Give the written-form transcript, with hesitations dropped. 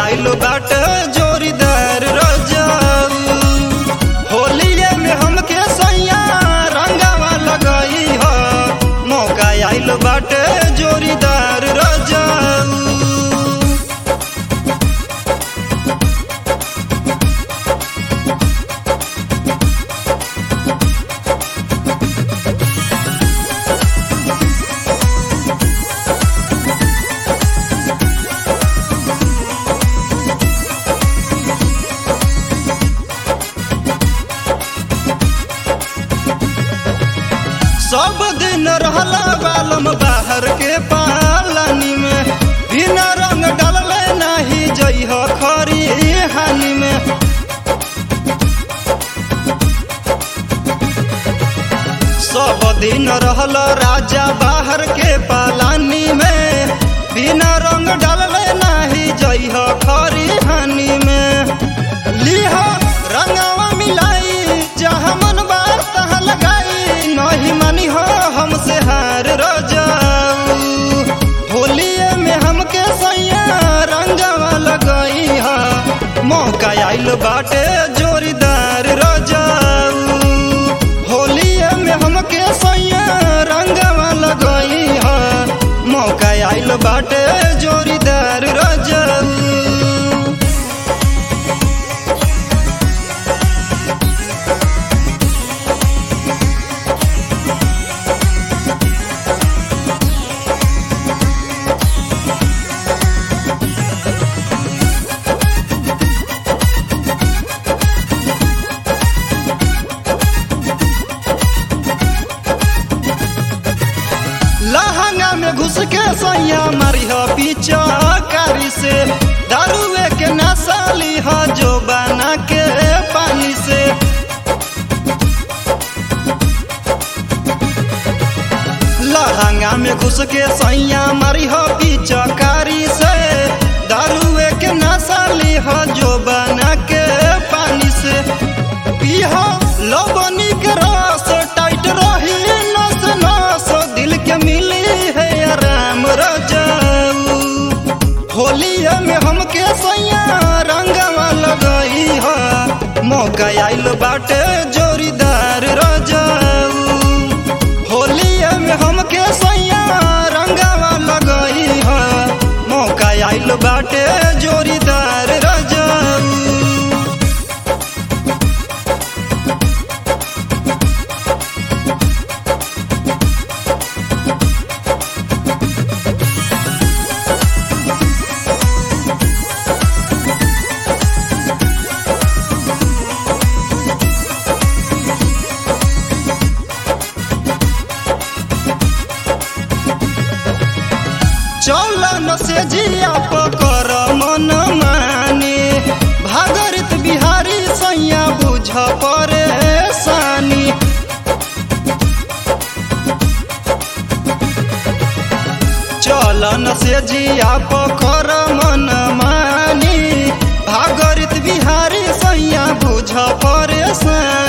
आइलो बाटे जोरीदार रजाऊ। होलिये में हमके सैया रंगावा लगाई ह, मौका आइलो बाटे जोरीदार रजाऊ। सब दिन रहला बालम बाहर के पालानी में, बिना रंग डालले नाही जइह खरी हानि में। सब दिन रहला राजा बाहर के पालानी में, बिना रंग डालले नाही जइह खरी हानि में। लिह रंगवा मिलाई जहाँ मन बार तहाँ लगाई, नहीं मानी हो हमसे हार रजाऊ। होलिये में हमके सैया रंगवा लगाई हा, मौका आइल बाटे जोरीदार रजाऊ। होलिये में हमके सैया रंगवा लगाई हा, मौका आइल बाटे जोरीदार रजाऊ। लहंगा में घुस के सैया मारिह पीछा कारी से, दारुए के नशा लिह जो बना के पानी से। लहंगा में घुस के सैया मारिह पीछा कारी से, दारुए के नशा लिह जो बना के पानी से। पीह लवनी के रस टाइट रही नस नस, दिल के मिली है आराम रजाऊ। होलिये में हमके सैया रंगवा लगाई हा, मौका आइल बाटे जोरीदार रजाऊ। होलिये में हमके सैया रंगवा लगाई हा, मौका आइल बाटे जोरीदार रजाऊ। चलन से जिया पकर मन माने, भागरित बिहारी सैया बुझ परेशानी। चलन से जिया पकर मन मानी, भागरित बिहारी सैया बुझ परेशानी।